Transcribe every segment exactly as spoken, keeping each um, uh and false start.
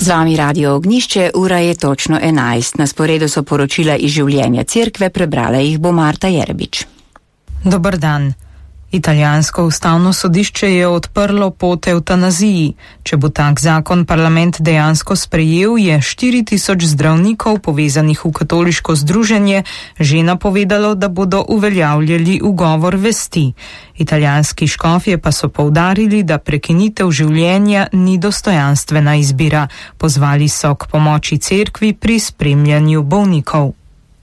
Z vami Radio Ognišče, ura je točno enajst. Na sporedu so poročila iz življenja cerkve, prebrala jih bo Marta Jerebič. Dobar dan. Italijansko ustavno sodišče je odprlo pot evtanaziji. Če bo tak zakon parlament dejansko sprejel, je štiri tisoč zdravnikov povezanih v katoliško združenje že napovedalo, da bodo uveljavljali ugovor vesti. Italijanski škofje pa so poudarili, da prekinitev življenja ni dostojanstvena izbira. Pozvali so k pomoči cerkvi pri spremljanju bolnikov.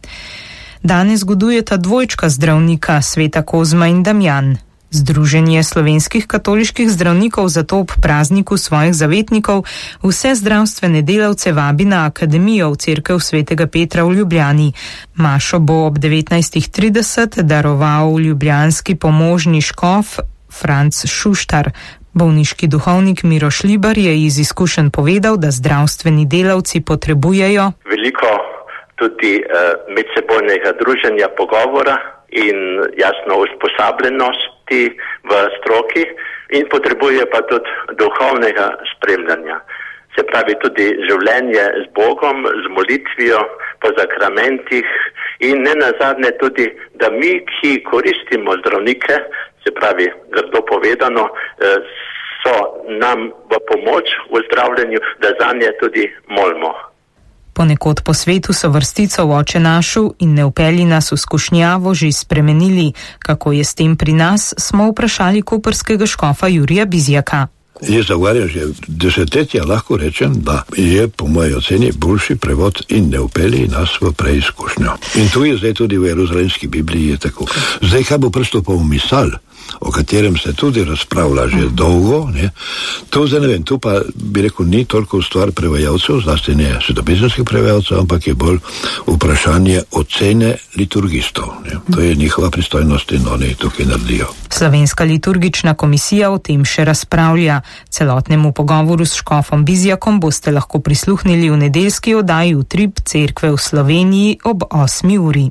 Danes godujeta dvojčka zdravnika, Sveta Kozma in Damjan. Združenje slovenskih katoliških zdravnikov zato ob prazniku svojih zavetnikov vse zdravstvene delavce vabi na akademijo v cerkev Svetega Petra v Ljubljani. Mašo bo ob devetnajstih trideset daroval ljubljanski pomožni škof Franc Šuštar. Bolniški duhovnik Miro Šlibar je iz izkušenj povedal, da zdravstveni delavci potrebujejo veliko tudi uh, medsebojnega druženja, pogovora in jasno usposobljenosti v stroki in potrebuje pa tudi duhovnega spremljanja. Se pravi tudi življenje z Bogom, z molitvijo po zakramentih in ne nazadnje tudi, da mi, ki koristimo zdravnike, se pravi grdo povedano, uh, so nam v pomoč v zdravljenju, da zanje tudi molimo. Ponekod po svetu so vrstico v Oče našu in ne vpelji nas v skušnjavo že spremenili. Kako je s tem pri nas, smo vprašali koprskega škofa Jurija Bizjaka. Jaz zagovarjam že desetletja, lahko rečem, da je po moji oceni boljši prevod in ne vpelji nas v preizkušnjo. In tu je zdaj tudi v Jeruzalemski Bibliji je tako. Zdaj, kaj bo pristopal v misal, o katerem se tudi razpravlja že dolgo, ne? To zdaj ne vem, tu pa bi rekel, ni toliko stvar prevajalcev, zlasti ne svetopisemskih prevajalcev, ampak je bolj vprašanje ocene liturgistov. Ne? To je njihova pristojnost in oni tukaj naredijo. Slovenska liturgična komisija o tem še razpravlja. Celotnemu pogovoru s škofom Bizjakom boste lahko prisluhnili v nedeljski oddaji Utrip cerkve v Sloveniji ob osmi uri.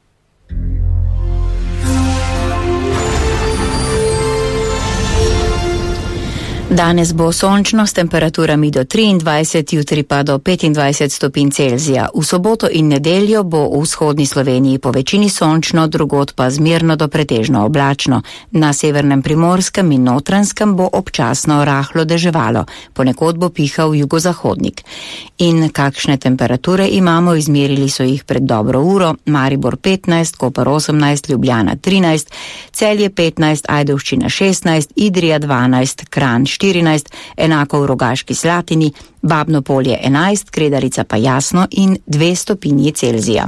Danes bo sončno s temperaturami do triindvajset, jutri pa do petindvajset stopinj Celzija. V soboto in nedeljo bo v vzhodni Sloveniji po večini sončno, drugod pa zmerno do pretežno oblačno. Na severnem Primorskem in Notranjskem bo občasno rahlo deževalo, ponekod bo pihal jugozahodnik. In kakšne temperature imamo, izmerili so jih pred dobro uro: Maribor petnajst, Koper osemnajst, Ljubljana trinajst, Celje petnajst, Ajdovščina šestnajst, Idrija dvanajst, Kranj štirinajst, enako v Rogaški Slatini, Babno Polje enajst, Kredarica pa jasno in dve stopinji Celzija.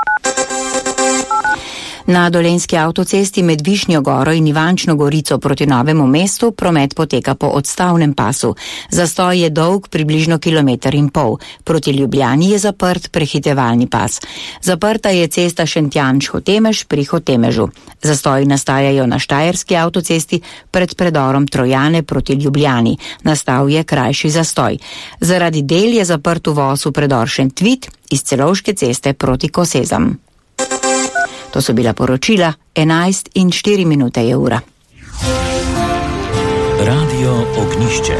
Na Dolenjski avtocesti med Višnjo Goro in Ivančno Gorico proti Novemu mestu promet poteka po odstavnem pasu. Zastoj je dolg približno kilometer in pol. Proti Ljubljani je zaprt prehitevalni pas. Zaprta je cesta Šentjanž-Hotemež pri Hotemežu. Zastoji nastajajo na Štajerski avtocesti pred predorom Trojane proti Ljubljani. Nastal je krajši zastoj. Zaradi del je zaprt uvoz v predor Šentvit iz Celovške ceste proti Kosezam. To so bila poročila, enajst in štiri minute je ura. Radio Ognišče.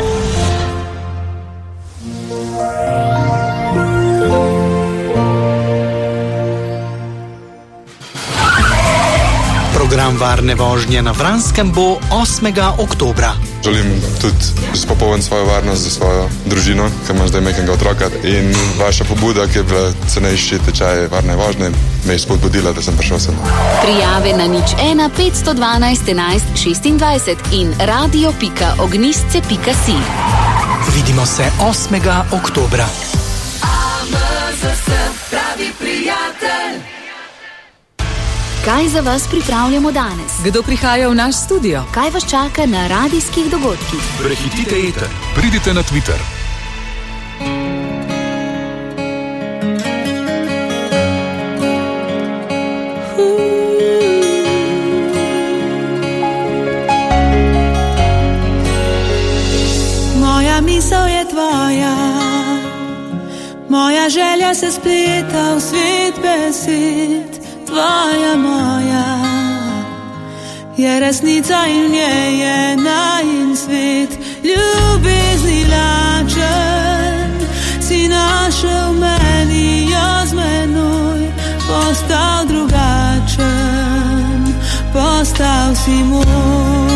Program varne vožnje na Vranskem bo osmega oktobra. Želim tudi izpopolniti svojo varnost za svojo družino, ki ima zdaj majhnega otroka, in vaša pobuda, ki je bila cenejši tečaj varne vožnje, me je spodbudila, da sem prišel sem. Prijave na nič ena petsto dvanajst enajst šestindvajset in radio pika ognisce pika si. Vidimo se osmega oktobra. Pravi prijatelj. Kaj za vas pripravljamo danes? Kdo prihaja v naš studio? Kaj vas čaka na radijskih dogodkih? Prehitite eter, pridite na Twitter. Moja misel je tvoja, moja želja se spleta v svet besed. Tvoja moja je resnica in v njej je najin svet. Ljubezni lačen, si moj.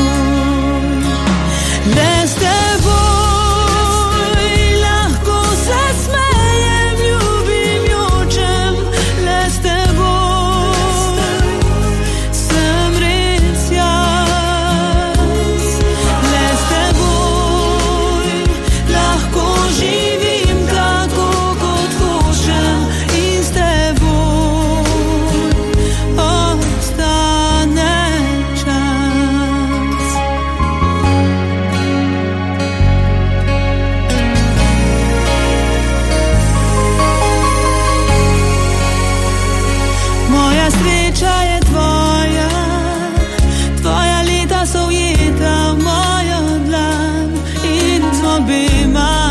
Le s teboj lahko se smejem, ljubim, jočem, le s teboj sem res jaz. Le s teboj lahko živim tako, kot hočem, in s teboj ostane čas. Moja sreča je tvoja, tvoja leta so ujeta v mojo dlan in z obema